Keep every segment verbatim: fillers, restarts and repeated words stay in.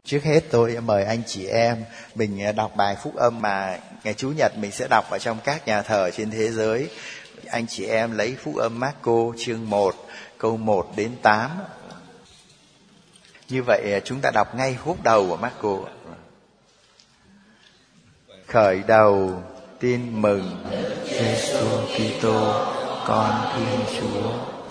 Trước hết tôi mời anh chị em mình đọc bài phúc âm mà ngày Chủ nhật mình sẽ đọc ở trong các nhà thờ trên thế giới. Anh chị em lấy phúc âm Mác-cô chương một câu một đến tám. Như vậy chúng ta đọc ngay phút đầu của Mác-cô. Khởi đầu tin mừng Giê-xu Kitô, con Thiên Chúa.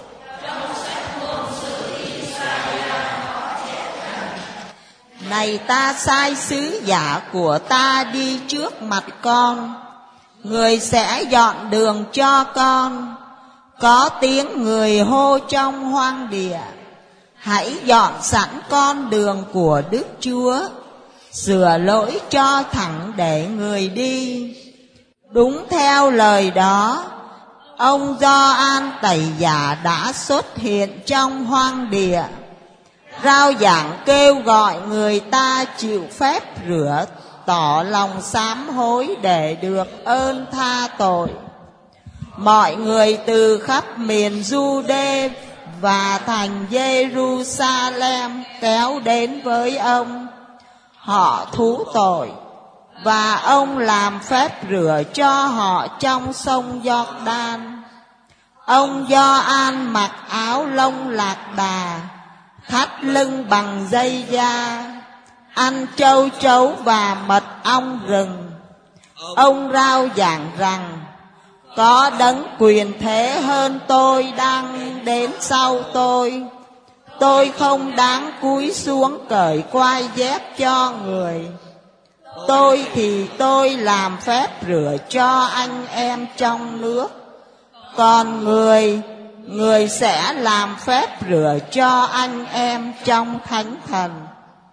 Này ta sai sứ giả của ta đi trước mặt con, người sẽ dọn đường cho con. Có tiếng người hô trong hoang địa, hãy dọn sẵn con đường của Đức Chúa, sửa lối cho thẳng để người đi. Đúng theo lời đó, ông Gioan Tẩy Giả đã xuất hiện trong hoang địa, rao giảng kêu gọi người ta chịu phép rửa, tỏ lòng sám hối để được ơn tha tội. Mọi người từ khắp miền Giu-đê và thành Giê-ru-sa-lem kéo đến với ông. Họ thú tội và ông làm phép rửa cho họ trong sông Giô-đan. Ông Gioan mặc áo lông lạc đà, thắt lưng bằng dây da, ăn trâu trấu và mật ong rừng. Ông rao giảng rằng có đấng quyền thế hơn tôi đang đến sau tôi. Tôi không đáng cúi xuống cởi quai dép cho người. Tôi thì tôi làm phép rửa cho anh em trong nước, còn người Người sẽ làm phép rửa cho anh em trong thánh thần.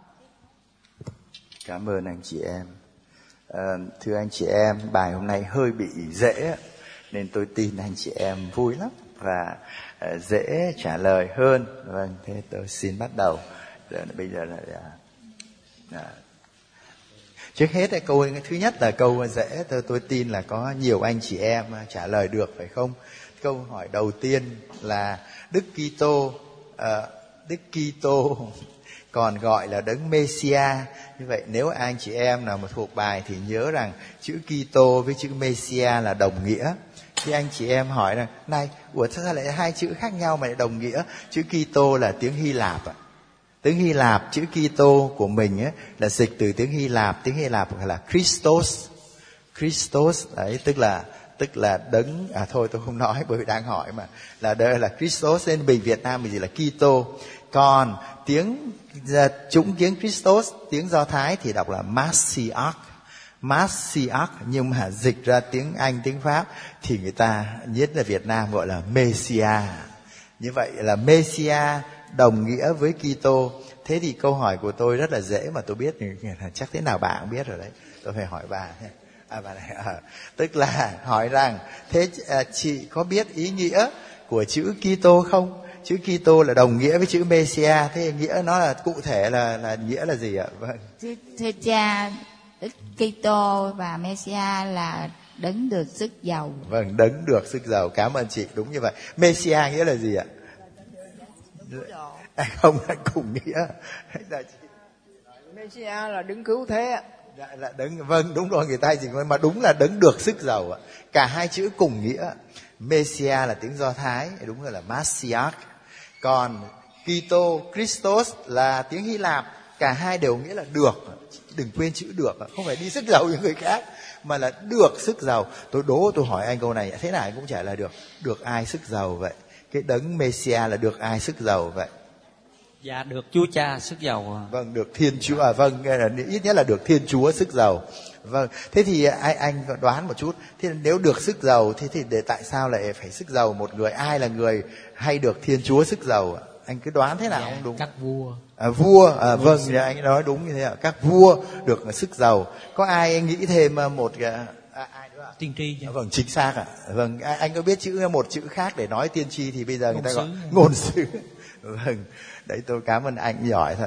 Cảm ơn anh chị em. À, thưa anh chị em, bài hôm nay hơi bị dễ nên tôi tin anh chị em vui lắm và à, dễ trả lời hơn. Vâng, thế tôi xin bắt đầu. Rồi, bây giờ là à, trước hết câu thứ nhất là câu dễ, tôi tôi tin là có nhiều anh chị em trả lời được, phải không? Câu hỏi đầu tiên là Đức Kitô, à, Đức Kitô còn gọi là Đấng Mêsia. Như vậy nếu anh chị em nào mà thuộc bài thì nhớ rằng chữ Kitô với chữ Mêsia là đồng nghĩa. Khi anh chị em hỏi rằng này, ủa sao lại hai chữ khác nhau mà lại đồng nghĩa? Chữ Kitô là tiếng Hy Lạp ạ. Tiếng Hy Lạp, chữ Kitô của mình ấy, là dịch từ tiếng Hy Lạp, tiếng Hy Lạp gọi là Christos. Christos đấy, tức là tức là đấng, à thôi tôi không nói bởi vì đang hỏi mà, là đây là Christos, nên mình Việt Nam mình gì là Kitô. Còn tiếng chủng tiếng Christos, tiếng Do Thái thì đọc là Messiah, Messiah, nhưng mà dịch ra tiếng Anh, tiếng Pháp thì người ta nhất là Việt Nam gọi là Messiah. Như vậy là Messiah đồng nghĩa với Kitô. Thế thì câu hỏi của tôi rất là dễ mà tôi biết, chắc thế nào bạn cũng biết rồi đấy. Tôi phải hỏi bà. À, bà này, à, tức là hỏi rằng thế à, chị có biết ý nghĩa của chữ Kitô không? Chữ Kitô là đồng nghĩa với chữ Mêsia, thế nghĩa nó là cụ thể là là nghĩa là gì ạ? Vâng. Thưa cha, Đức Kitô và Mêsia là đấng được sức giàu. Vâng, đấng được sức giàu. Cảm ơn chị, đúng như vậy. Mêsia nghĩa là gì ạ? À, không, là cùng nghĩa. Mêsia là đấng cứu thế. Dạ, là đấng, vâng, đúng rồi, người ta chỉ nói mà đúng là đấng được sức giàu ạ. Cả hai chữ cùng nghĩa. Mêsia là tiếng Do Thái, đúng rồi là Messiah. Còn Kitô, Christos là tiếng Hy Lạp, cả hai đều nghĩa là được. Đừng quên chữ được, không phải đi sức giàu như người khác, mà là được sức giàu. Tôi đố tôi hỏi anh câu này, thế nào anh cũng trả lời được. Được ai sức giàu vậy? Cái đấng Mêsia là được ai sức giàu vậy? Dạ, được Chúa Cha sức giàu. Vâng, được Thiên Chúa, à, vâng, ít nhất là được Thiên Chúa sức giàu. Vâng, thế thì anh, anh đoán một chút, thế nếu được sức giàu, thế thì để tại sao lại phải sức giàu một người? Ai là người hay được Thiên Chúa sức giàu? Anh cứ đoán thế nào dạ, không đúng? Các vua. À, vua, à, vâng, thì anh nói đúng như thế ạ. Các vua được sức giàu. Có ai nghĩ thêm một cái... À, ai nữa ạ? Tiên tri. À, vâng, chính xác ạ. À. Vâng, anh có biết chữ một chữ khác để nói tiên tri thì bây giờ người ngôn ta gọi sứ. ngôn sứ. Vâng, đấy tôi cảm ơn anh giỏi thật đấy.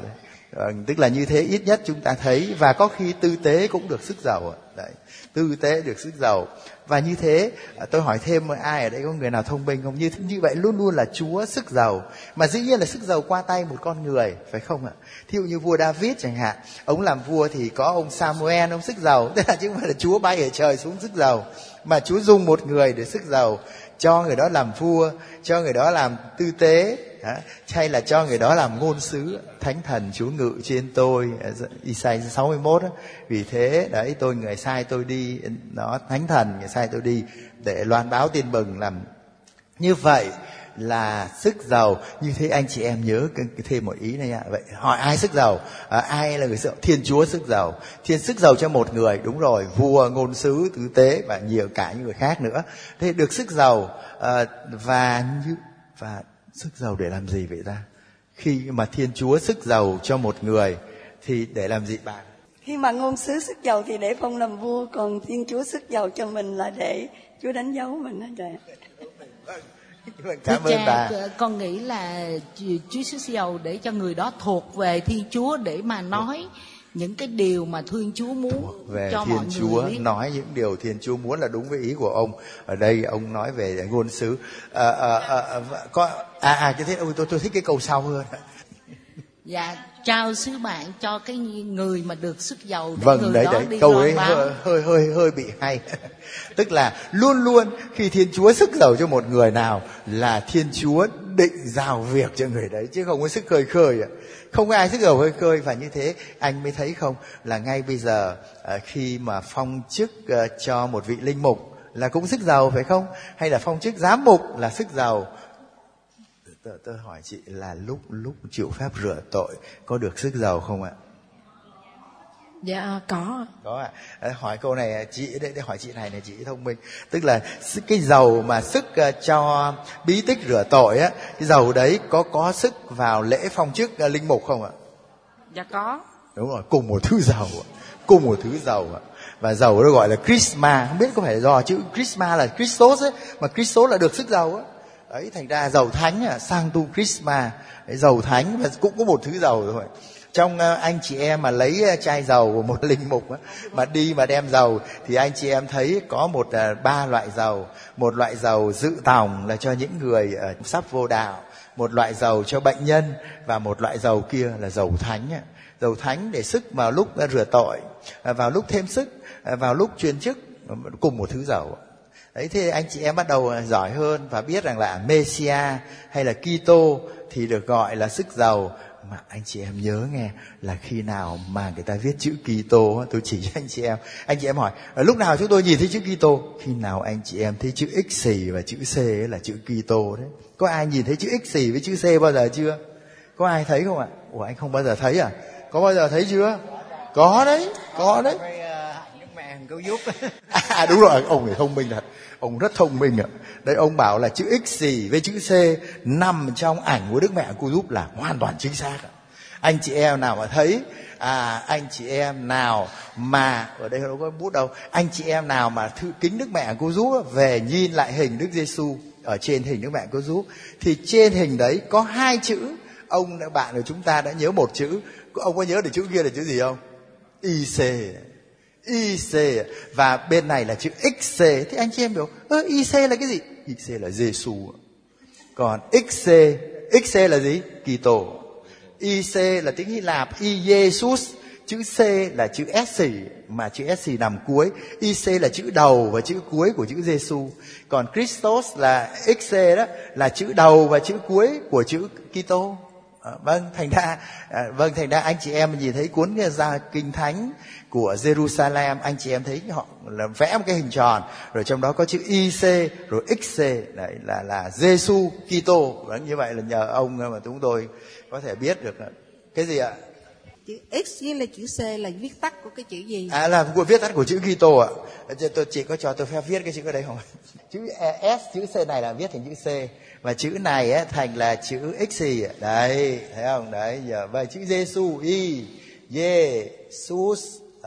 Vâng, tức là như thế ít nhất chúng ta thấy, và có khi tư tế cũng được sức giàu. Đấy, tư tế được sức giàu. Và như thế, tôi hỏi thêm ai ở đây có người nào thông minh không? Như như vậy luôn luôn là Chúa sức giàu. Mà dĩ nhiên là sức giàu qua tay một con người, phải không ạ? Thí dụ như vua David chẳng hạn, ông làm vua thì có ông Samuel, ông sức giàu. Tức là chứ không phải là Chúa bay ở trời xuống sức giàu, mà Chúa dùng một người để sức giàu, cho người đó làm vua, cho người đó làm tư tế, hay là cho người đó làm ngôn sứ. Thánh thần Chúa ngự trên tôi, Isaiah sáu mươi mốt đó. Vì thế đấy, tôi người sai tôi đi, nó thánh thần người sai tôi đi để loan báo tin mừng. Làm như vậy là sức giàu. Như thế anh chị em nhớ thêm một ý này nha. Vậy hỏi ai sức giàu? À, ai là người sức giàu? Thiên Chúa sức giàu. Thiên sức giàu cho một người, đúng rồi, vua, ngôn sứ, tư tế và nhiều cả những người khác nữa. Thế được sức giàu à, và như và sức giàu để làm gì vậy ta? Khi mà Thiên Chúa sức giàu cho một người thì để làm gì bạn? Khi mà ngôn sứ sức giàu thì để phong làm vua, còn Thiên Chúa sức giàu cho mình là để Chúa đánh dấu mình đó trời. Cảm ơn bà. Con nghĩ là Chúa sức giàu để cho người đó thuộc về Thiên Chúa, để mà nói những cái điều mà Thiên Chúa muốn về cho Thiên mọi Chúa người biết. Nói những điều Thiên Chúa muốn là đúng với ý của ông. Ở đây ông nói về ngôn sứ. À, à, à, có à à cái thế tôi tôi thích cái câu sau hơn. Dạ, trao sứ mạng cho cái người mà được sức giàu để vâng, người đấy, đó đấy, đi câu loan ấy báo. hơi, hơi hơi hơi bị hay. Tức là luôn luôn khi Thiên Chúa sức giàu cho một người nào là Thiên Chúa định giao việc cho người đấy, chứ không có sức khơi khơi ạ. Không có ai sức giàu khơi khơi. Và như thế anh mới thấy không, là ngay bây giờ khi mà phong chức cho một vị linh mục là cũng sức giàu, phải không? Hay là phong chức giám mục là sức giàu. Tôi, tôi hỏi chị là lúc lúc chịu phép rửa tội có được sức giàu không ạ? Dạ có. Có ạ. À. Hỏi câu này chị để, để hỏi chị này này, chị thông minh. Tức là cái giàu mà sức uh, cho bí tích rửa tội á, cái giàu đấy có có sức vào lễ phong chức uh, linh mục không ạ? Dạ có. Đúng rồi, cùng một thứ giàu, cùng một thứ giàu ạ. Và giàu đó gọi là Christmas, không biết có phải là do chữ Christmas là Christos ấy, mà Christos là được sức giàu á. Đấy, thành ra giàu thánh à, Sanctum Christmas, đấy, giàu thánh và cũng có một thứ giàu thôi. Trong uh, anh chị em mà lấy uh, chai dầu của một linh mục á, mà đi mà đem dầu thì anh chị em thấy có một uh, ba loại dầu. Một loại dầu dự tòng là cho những người uh, sắp vô đạo, một loại dầu cho bệnh nhân, và một loại dầu kia là dầu thánh á. Dầu thánh để sức vào lúc uh, rửa tội, uh, vào lúc thêm sức, uh, vào lúc truyền chức, uh, cùng một thứ dầu. Đấy, thế anh chị em bắt đầu giỏi hơn và biết rằng là Messia hay là Kitô thì được gọi là sức giàu. Mà anh chị em nhớ nghe, là khi nào mà người ta viết chữ Kitô, tôi chỉ cho anh chị em. Anh chị em hỏi, lúc nào chúng tôi nhìn thấy chữ Kitô? Khi nào anh chị em thấy chữ X xì và chữ C ấy là chữ Kitô đấy. Có ai nhìn thấy chữ X xì với chữ C bao giờ chưa? Có ai thấy không ạ? Ủa, anh không bao giờ thấy à? Có bao giờ thấy chưa? Có đấy, có đấy. Cứu giúp. À đúng rồi, ông này thông minh thật. Ông rất thông minh ạ. Đấy, ông bảo là chữ X xì với chữ C nằm trong ảnh của Đức Mẹ Cứu Giúp là hoàn toàn chính xác. Anh chị em nào mà thấy, à anh chị em nào mà, ở đây đâu có bút đâu, anh chị em nào mà thư kính Đức Mẹ Cứu Giúp về nhìn lại hình Đức Giêsu ở trên hình Đức Mẹ Cứu Giúp, thì trên hình đấy có hai chữ. Ông bạn của chúng ta đã nhớ một chữ, ông có nhớ được chữ kia là chữ gì không? I C. I C, và bên này là chữ X C. Thế anh chị em hiểu, ơ I C là cái gì? I C là Giêsu. Còn X C, X C là gì? Kitô. I C là tiếng Hy Lạp, I Jesus. Chữ C là chữ S mà chữ S nằm cuối. I C là chữ đầu và chữ cuối của chữ Giêsu. Còn Christos là X C đó, là chữ đầu và chữ cuối của chữ Kitô. À, vâng, thành ra à, vâng thành ra anh chị em nhìn thấy cuốn ra Kinh Thánh của Jerusalem, anh chị em thấy họ là vẽ một cái hình tròn, rồi trong đó có chữ I C rồi X C, đấy là là Giêsu Kitô. Vâng, như vậy là nhờ ông mà chúng tôi có thể biết được cái gì ạ? Chữ X với là chữ C là viết tắt của cái chữ gì? À, là viết tắt của chữ Kitô ạ. Tôi chị có cho tôi phép viết cái chữ ở đây không? Chữ S, chữ C này là viết thành chữ C, và chữ này á, thành là chữ X. Đấy, thấy không? Đấy, giờ về chữ Giêsu, I, Jesus.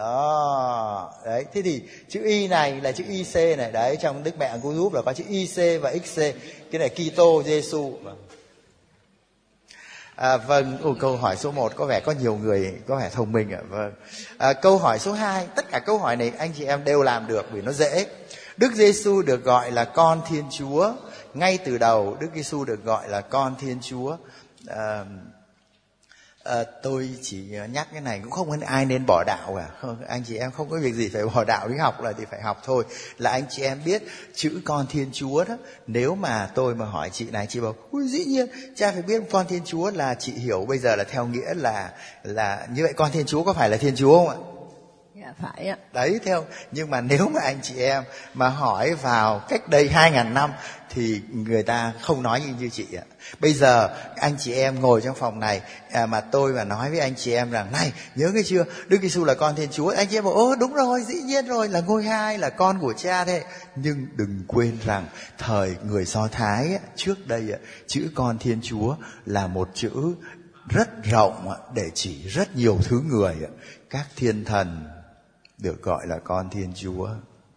Đó, đấy, thế thì chữ Y này là chữ I C này, đấy, trong Đức Mẹ Cứu Giúp là có chữ I C và X C, cái này Kitô, Giêsu. À, vâng, Ồ, câu hỏi số một có vẻ có nhiều người có vẻ thông minh ạ. Vâng. À, câu hỏi số hai, tất cả câu hỏi này anh chị em đều làm được vì nó dễ. Đức Giêsu được gọi là con Thiên Chúa. Ngay từ đầu Đức Giêsu được gọi là con Thiên Chúa. À, à, tôi chỉ nhắc cái này, cũng không ai nên bỏ đạo cả. Không, anh chị em không có việc gì phải bỏ đạo, đi học là thì phải học thôi. Là anh chị em biết chữ con Thiên Chúa đó. Nếu mà tôi mà hỏi chị này, chị bảo ui dĩ nhiên cha phải biết con Thiên Chúa, là chị hiểu bây giờ là theo nghĩa là là như vậy. Con Thiên Chúa có phải là Thiên Chúa không ạ? Dạ phải ạ. Đấy, theo. Nhưng mà nếu mà anh chị em mà hỏi vào cách đây hai ngàn năm thì người ta không nói như, như chị ạ. Bây giờ anh chị em ngồi trong phòng này à, mà tôi mà nói với anh chị em rằng này, nhớ cái chưa, Đức Giêsu là con Thiên Chúa, anh chị em bảo ồ đúng rồi, dĩ nhiên rồi, là ngôi hai, là con của cha thế. Nhưng đừng quên rằng thời người Do Thái trước đây chữ con Thiên Chúa là một chữ rất rộng để chỉ rất nhiều thứ người. Các thiên thần được gọi là con Thiên Chúa.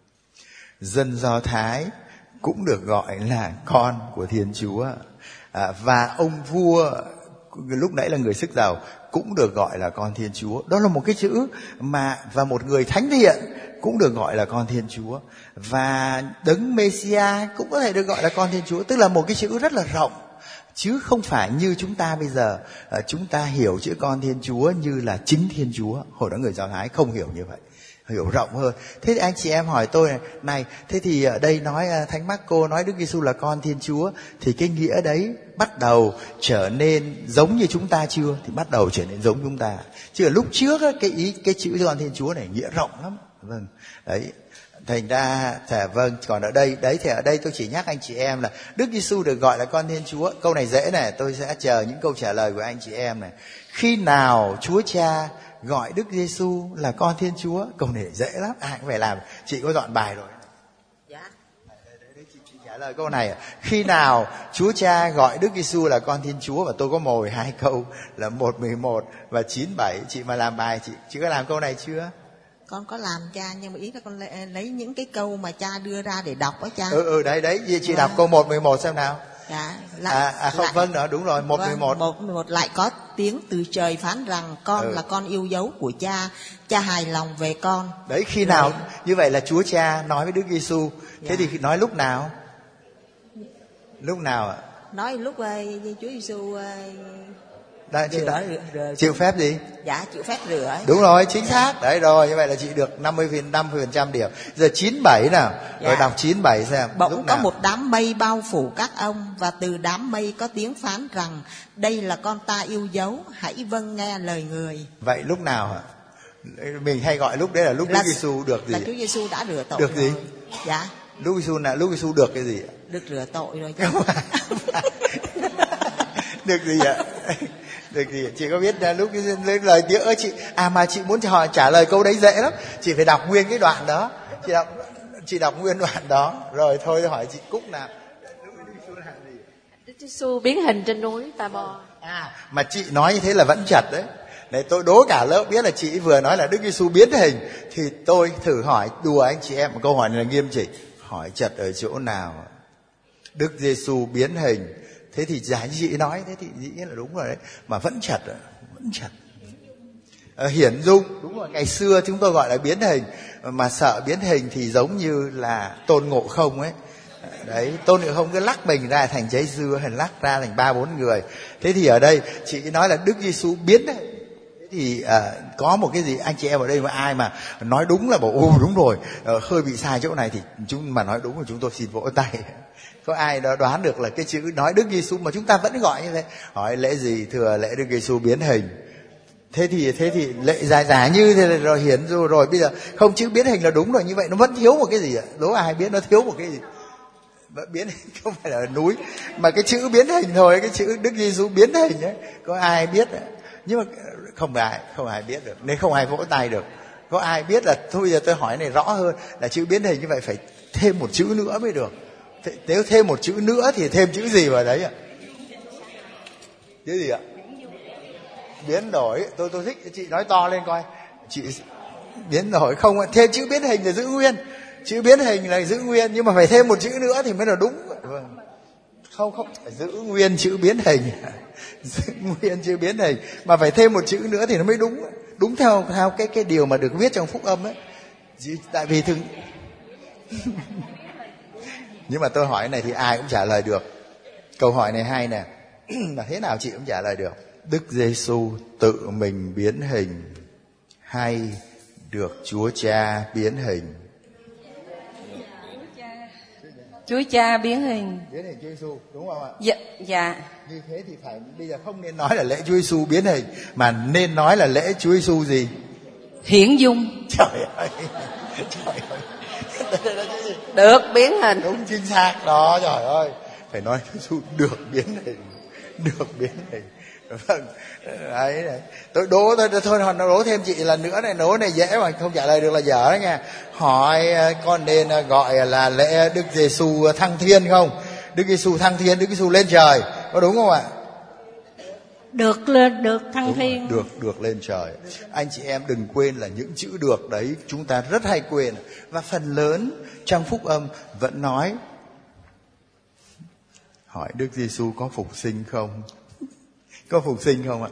Dân Do Thái cũng được gọi là con của Thiên Chúa. À, và ông vua lúc nãy là người sức giàu cũng được gọi là con Thiên Chúa. Đó là một cái chữ mà, và một người thánh thiện cũng được gọi là con Thiên Chúa. Và đấng Messiah cũng có thể được gọi là con Thiên Chúa. Tức là một cái chữ rất là rộng, chứ không phải như chúng ta bây giờ. Chúng ta hiểu chữ con Thiên Chúa như là chính Thiên Chúa. Hồi đó người Do Thái không hiểu như vậy, hiểu rộng hơn. Thế thì anh chị em hỏi tôi này, này thế thì ở đây nói Thánh Marco nói Đức Giêsu là con Thiên Chúa, thì cái nghĩa đấy bắt đầu trở nên giống như chúng ta chưa? Thì bắt đầu trở nên giống chúng ta. Chứ ở lúc trước cái ý cái chữ con Thiên Chúa này nghĩa rộng lắm. Vâng. Đấy. Thành ra dạ, vâng, còn ở đây đấy thì ở đây tôi chỉ nhắc anh chị em là Đức Giêsu được gọi là con Thiên Chúa. Câu này dễ này, tôi sẽ chờ những câu trả lời của anh chị em này. Khi nào Chúa Cha gọi Đức Giêsu là con Thiên Chúa? Câu này dễ lắm, ai cũng phải làm. Chị có dọn bài rồi. Dạ. Đấy, chị, chị trả lời câu này. Khi nào Chúa Cha gọi Đức Giêsu là con Thiên Chúa? Và tôi có mồi hai câu là một mười một và chín bảy. Chị mà làm bài, chị chị có làm câu này chưa? Con có làm cha, nhưng mà ý là con lấy, lấy những cái câu mà cha đưa ra để đọc đó cha. Ừ ừ đấy đấy, chị Vâng. đọc câu một mười một xem nào. Dạ. Lại, À, à không, lại, vâng đó, đúng rồi, một mười một. Vâng, một mười một lại có tiếng từ trời phán rằng con Ừ. là con yêu dấu của cha, cha hài lòng về con. Đấy, khi nào Rồi. như vậy là Chúa Cha nói với Đức Giêsu. Thế Dạ. thì nói lúc nào? Lúc nào ạ? Nói lúc uh, Chúa Giêsu uh, Đã, chị rửa, đã, rửa, rửa, chịu phép gì? dạ chịu phép rửa ấy. Đúng rồi, chính xác. Đấy rồi, như vậy là chị được năm mươi phần trăm điểm. Giờ chín bảy nào. Dạ. Rồi đọc chín bảy xem. Bỗng lúc có nào? một đám mây bao phủ các ông, và từ đám mây có tiếng phán rằng đây là con ta yêu dấu, hãy vâng nghe lời người. Vậy lúc nào hả? Mình hay gọi lúc đấy là lúc Là- Đức Giêsu được gì? Là Chúa Giêsu đã rửa tội Được gì? rồi. Dạ, Lúc Giêsu là lúc Giêsu được cái gì? được rửa tội rồi. Được gì ạ? Được gì? Chị có biết là lúc cái lời tiếng ơi chị à mà chị muốn hỏi trả lời câu đấy dễ lắm. Chị phải đọc nguyên cái đoạn đó. Chị đọc chị đọc nguyên đoạn đó. Rồi thôi tôi hỏi chị Cúc nào. Đức Giêsu biến hình trên núi Ta-bo. À, mà chị nói như thế là vẫn chật đấy. Này tôi đố cả lớp biết là chị vừa nói là Đức Giêsu biến hình, thì tôi thử hỏi đùa anh chị em một câu hỏi này là nghiêm chỉnh. Hỏi chật ở chỗ nào? Đức Giêsu biến hình. Thế thì giả như chị nói thế thì dĩ nhiên là đúng rồi đấy, mà vẫn chật, vẫn chật. À, hiển dung, đúng rồi, ngày xưa chúng tôi gọi là biến hình, mà sợ biến hình thì giống như là Tôn Ngộ Không ấy. Đấy, Tôn Ngộ Không cứ lắc mình ra thành trái dưa, hay lắc ra thành ba bốn người. Thế thì ở đây chị nói là Đức Giêsu biến đấy. Thế thì à, có một cái gì anh chị em ở đây mà ai mà nói đúng là bảo ô đúng rồi, à, hơi bị sai chỗ này thì chúng mà nói đúng thì chúng tôi xin vỗ tay. Có ai đó đoán được là cái chữ nói Đức Giêsu mà chúng ta vẫn gọi như thế? Hỏi lễ gì? Thưa lễ Đức Giêsu biến hình. Thế thì thế thì lễ dài giả như thế rồi hiển rồi, rồi bây giờ không, chữ biến hình là đúng rồi, như vậy nó vẫn thiếu một cái gì ạ? Đố ai biết nó thiếu một cái gì? Biến hình không phải là núi, mà cái chữ biến hình thôi, cái chữ Đức Giêsu biến hình ấy, có ai biết? Nhưng mà không ai không ai biết được, nên không ai vỗ tay được. Có ai biết là thôi giờ tôi hỏi này rõ hơn, là chữ biến hình như vậy phải thêm một chữ nữa mới được. Thế, nếu thêm một chữ nữa thì thêm chữ gì vào đấy ạ? Chữ gì ạ? Biến đổi. Tôi tôi thích chị nói to lên coi. Chị biến đổi không, thêm chữ biến hình là giữ nguyên. Chữ biến hình là giữ nguyên, nhưng mà phải thêm một chữ nữa thì mới là đúng. Vâng. Không, không, phải giữ nguyên chữ biến hình. Giữ nguyên chữ biến hình. Mà phải thêm một chữ nữa thì nó mới đúng. Đúng theo theo cái cái điều mà được viết trong phúc âm ấy. Tại vì thường... Nhưng mà tôi hỏi này thì ai cũng trả lời được. Câu hỏi này hay nè. Mà thế nào chị cũng trả lời được. Đức Giêsu tự mình biến hình hay được Chúa Cha biến hình? Chúa Cha biến hình. Biến hình Chúa Giêsu, đúng không ạ? Dạ, dạ. Như thế thì phải bây giờ không nên nói là lễ Chúa Giêsu biến hình, mà nên nói là lễ Chúa Giêsu gì? Hiển dung. Trời ơi. Trời ơi. Được biến hình. Đúng chính xác đó, trời ơi. Phải nói Chúa Giêsu được biến hình, được biến hình. Vâng, đấy, đấy. Tôi đố thôi, thôi nó đố thêm chị lần nữa này, đố này dễ mà không trả lời được là dở đó nha. Hỏi con nên gọi là lễ Đức Giêsu thăng thiên không? Đức Giêsu thăng thiên, Đức Giêsu lên trời, có đúng không ạ? Được lên, được thăng đúng thiên. Rồi, được, được lên trời. Anh chị em đừng quên là những chữ được đấy chúng ta rất hay quên. Và phần lớn trong phúc âm vẫn nói. Hỏi Đức Giêsu có phục sinh không? Có phục sinh không ạ?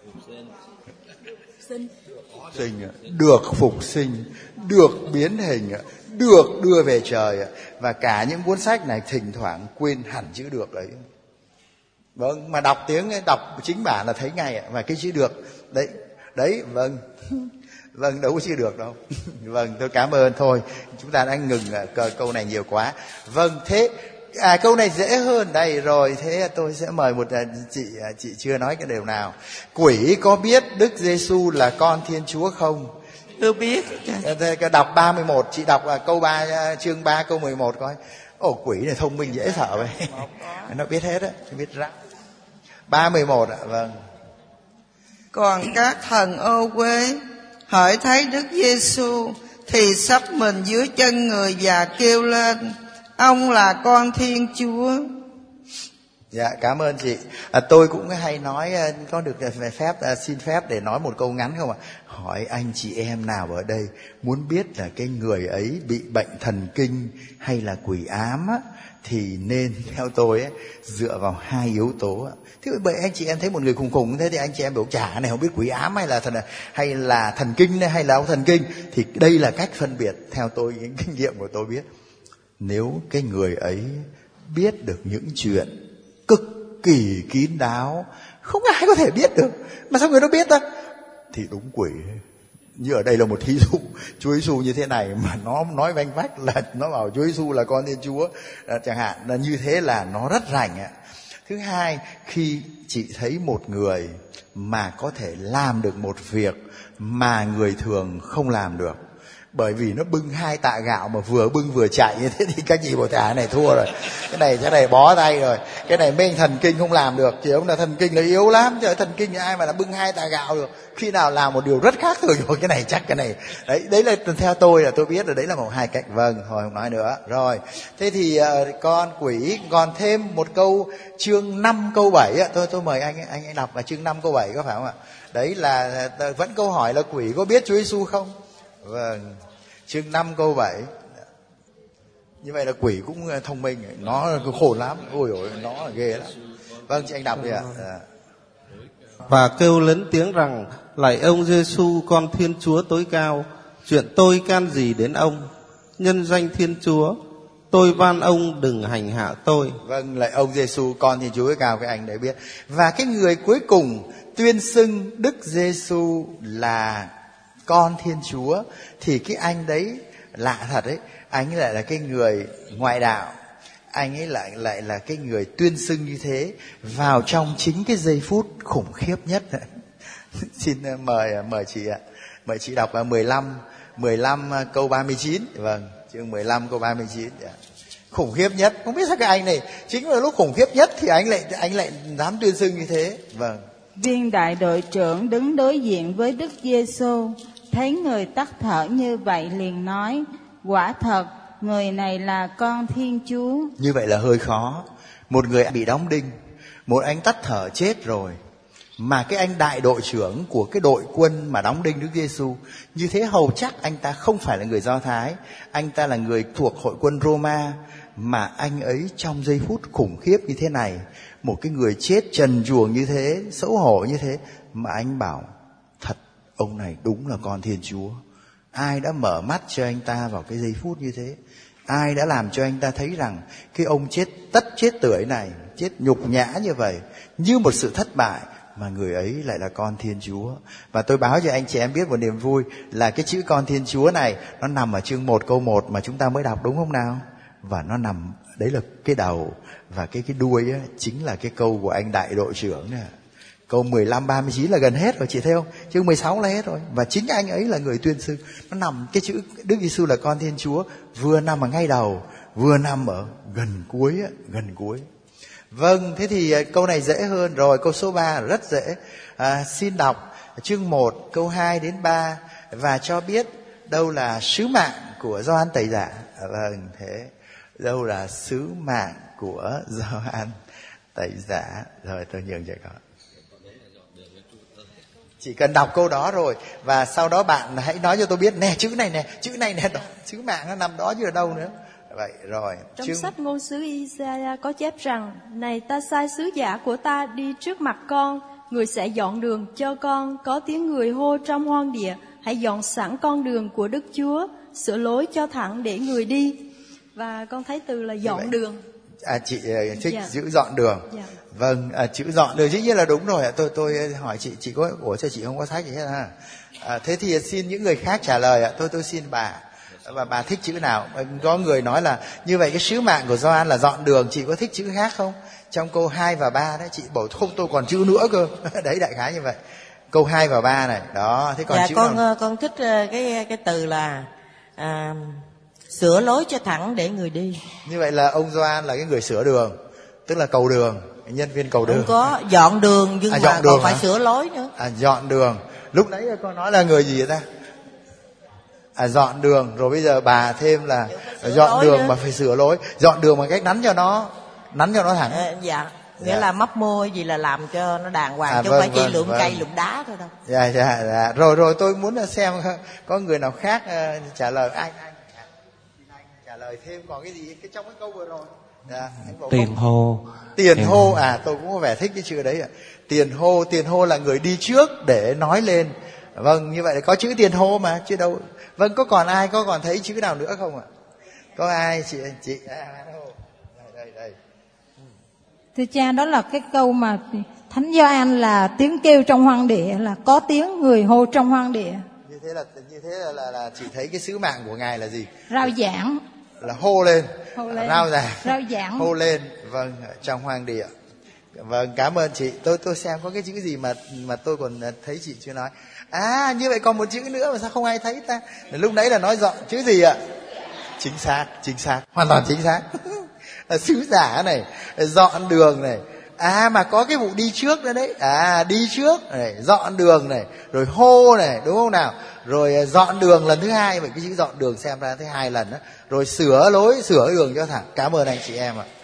Sinh. Sinh, được phục sinh, được biến hình, được đưa về trời. Và cả những cuốn sách này thỉnh thoảng quên hẳn chữ được đấy. Vâng, mà đọc tiếng đọc chính bản là thấy ngay ạ. Và cái chữ được đấy, đấy, vâng. Vâng, đâu có chữ được đâu. Vâng, tôi cảm ơn. Thôi, chúng ta đã ngừng câu này nhiều quá. Vâng, thế à, câu này dễ hơn đây rồi. Thế tôi sẽ mời một chị chị chưa nói cái điều nào. Quỷ có biết Đức Giêsu là con Thiên Chúa không? Tôi biết. Thế đọc ba mươi mốt, chị đọc câu ba, chương ba câu mười một coi. Ồ, quỷ này thông minh dễ sợ vậy. Nó biết hết á, biết rắc. ba mươi mốt ạ, vâng. Còn các thần ô uế hỡi thấy Đức Giêsu thì sắp mình dưới chân người và kêu lên: ông là con Thiên Chúa. Dạ, cảm ơn chị. À, tôi cũng hay nói, có được phép xin phép để nói một câu ngắn không ạ? Hỏi anh chị em nào ở đây muốn biết là cái người ấy bị bệnh thần kinh hay là quỷ ám á, thì nên theo tôi ấy, dựa vào hai yếu tố. Thế bởi anh chị em thấy một người khùng khùng thế thì anh chị em biểu chả này không biết quỷ ám hay là thần hay là thần kinh hay là ông thần kinh, thì đây là cách phân biệt theo tôi, những kinh nghiệm của tôi biết. Nếu cái người ấy biết được những chuyện cực kỳ kín đáo, không ai có thể biết được, mà sao người đó biết ta? Thì đúng quỷ. Như ở đây là một thí dụ, Chúa Giêsu như thế này mà nó nói vanh vách là nó bảo Chúa Giêsu là con Thiên Chúa, à, chẳng hạn là như thế là nó rất rành ạ. Thứ hai, khi chị thấy một người mà có thể làm được một việc mà người thường không làm được, bởi vì nó bưng hai tạ gạo mà vừa bưng vừa chạy như thế thì các chị bảo thả này thua rồi, cái này cái này bó tay rồi, cái này mấy anh thần kinh không làm được. Chỉ ông là thần kinh là yếu lắm, chứ thần kinh thì ai mà là bưng hai tạ gạo được. Khi nào làm một điều rất khác thường rồi, cái này chắc cái này đấy, đấy là theo tôi là tôi biết là đấy là một hai cách. Vâng, thôi không nói nữa rồi. Thế thì uh, con quỷ còn thêm một câu chương năm câu bảy ạ. Tôi tôi mời anh anh anh đọc là chương năm câu bảy có phải không ạ? Đấy là vẫn câu hỏi là quỷ có biết Chúa Giêsu không? Vâng, chương năm câu bảy. Như vậy là quỷ cũng thông minh, nó khổ lắm, ôi ôi, nó là ghê lắm. Vâng, chị anh đọc đi ạ. À. Và kêu lớn tiếng rằng: lạy ông Giêsu con Thiên Chúa tối cao, chuyện tôi can gì đến ông? Nhân danh Thiên Chúa, tôi van ông đừng hành hạ tôi. Vâng, lạy ông Giêsu con Thiên Chúa tối cao, cái anh đấy biết. Và cái người cuối cùng tuyên xưng Đức Giêsu là con Thiên Chúa thì cái anh đấy lạ thật đấy, anh ấy lại là cái người ngoại đạo, anh ấy lại lại là cái người tuyên xưng như thế vào trong chính cái giây phút khủng khiếp nhất. Xin mời mời chị ạ, mời chị đọc mười lăm mười lăm câu ba mươi chín. Vâng, chương mười lăm câu ba mươi chín. Khủng khiếp nhất, không biết sao cái anh này chính là lúc khủng khiếp nhất thì anh lại anh lại dám tuyên xưng như thế. Vâng. Viên đại đội trưởng đứng đối diện với Đức Giêsu, thấy người tắt thở như vậy liền nói: quả thật người này là con Thiên Chúa. Như vậy là hơi khó. Một người bị đóng đinh, một anh tắt thở chết rồi, mà cái anh đại đội trưởng của cái đội quân mà đóng đinh Đức Giêsu, như thế hầu chắc anh ta không phải là người Do Thái, anh ta là người thuộc hội quân Roma, mà anh ấy trong giây phút khủng khiếp như thế này, một cái người chết trần truồng như thế, xấu hổ như thế, mà anh bảo thật ông này đúng là con Thiên Chúa. Ai đã mở mắt cho anh ta vào cái giây phút như thế? Ai đã làm cho anh ta thấy rằng cái ông chết tất chết tưởi này, chết nhục nhã như vậy, như một sự thất bại, mà người ấy lại là con Thiên Chúa. Và tôi báo cho anh chị em biết một niềm vui là cái chữ con Thiên Chúa này nó nằm ở chương một câu một mà chúng ta mới đọc, đúng không nào? Và nó nằm, đấy là cái đầu, và cái cái đuôi á, chính là cái câu của anh đại đội trưởng này. Câu mười lăm, ba mươi chín là gần hết rồi, chị thấy không? Chương mười sáu là hết rồi. Và chính anh ấy là người tuyên xưng. Nó nằm, cái chữ Đức Giêsu là con Thiên Chúa vừa nằm ở ngay đầu, vừa nằm ở gần cuối, gần cuối. Vâng, thế thì câu này dễ hơn rồi. Câu số ba rất dễ. À, xin đọc chương một, câu hai đến ba và cho biết đâu là sứ mạng của Gioan Tẩy Giả. À, vâng, thế đâu là sứ mạng của Gioan Tẩy Giả. Rồi tôi nhường cho con. Chỉ cần đọc câu đó rồi, và sau đó bạn hãy nói cho tôi biết nè, chữ này nè, chữ này nè, đó, sứ mạng nó nằm đó chứ ở đâu nữa. Vậy rồi. Trong chương... sách ngôn sứ Isaiah có chép rằng: này, ta sai sứ giả của ta đi trước mặt con, người sẽ dọn đường cho con. Có tiếng người hô trong hoang địa: hãy dọn sẵn con đường của Đức Chúa, sửa lối cho thẳng để người đi. Và con thấy từ là dọn đường. À, chị uh, thích dạ. chữ dọn đường. Dạ. Vâng, à, chữ dọn đường dĩ nhiên là đúng rồi. Tôi tôi hỏi chị, chị có ủa cho chị không có sách gì hết ha. À, thế thì xin những người khác trả lời ạ. Tôi tôi xin bà. Và bà thích chữ nào? Có người nói là như vậy cái sứ mạng của Gioan là dọn đường, chị có thích chữ khác không? Trong câu hai và ba đấy, chị bảo không tôi còn chữ nữa cơ. Đấy, đại khái như vậy. Câu hai và ba này. Đó, thế còn dạ, chữ con nào? con thích cái cái từ là à, sửa lối cho thẳng để người đi. Như vậy là ông Gioan là cái người sửa đường, tức là cầu đường, nhân viên cầu đường. Không có dọn đường nhưng à, mà dọn đường còn phải hả? sửa lối nữa. À, dọn đường. Lúc nãy con nói là người gì vậy ta? À, dọn đường, rồi bây giờ bà thêm là dọn đường nữa. Mà phải sửa lối. Dọn đường bằng cách nắn cho nó nắn cho nó thẳng. À, dạ, nghĩa dạ. là mấp mô gì là làm cho nó đàng hoàng, à, chứ vâng, không phải vâng, chỉ lượm vâng. cây lượm đá thôi đâu. Dạ, dạ, dạ. Rồi rồi tôi muốn xem có người nào khác uh, trả lời. Anh anh anh trả lời thêm còn cái gì cái trong cái câu vừa rồi. Dạ, tiền hô. Tiền em... hô, à tôi cũng có vẻ thích cái chữ đấy ạ. Tiền hô, tiền hô là người đi trước để nói lên. Vâng, như vậy là có chữ tiền hô mà chứ đâu. Vâng, có còn ai có còn thấy chữ nào nữa không ạ? Có ai chị chị à, đây đây đây. Thưa cha, đó là cái câu mà Thánh Gioan là tiếng kêu trong hoang địa, là có tiếng người hô trong hoang địa. Như thế là như thế là là, là chị thấy cái sứ mạng của ngài là gì? Rao giảng. Là hô lên. Hô lên. Rao giảng. Rao giảng. Hô lên, vâng, trong hoang địa. Vâng, cảm ơn chị. Tôi tôi xem có cái chữ gì mà mà tôi còn thấy chị chưa nói. À, như vậy còn một chữ nữa mà sao không ai thấy ta? Lúc nãy là nói dọn chữ gì ạ? Chính xác, chính xác, hoàn toàn chính xác. Sứ giả này, dọn đường này. À, mà có cái vụ đi trước nữa đấy. À, đi trước này, dọn đường này, rồi hô này, đúng không nào? Rồi dọn đường lần thứ hai, vậy cái chữ dọn đường xem ra thứ hai lần đó. Rồi sửa lối, sửa đường cho thẳng. Cảm ơn anh chị em ạ.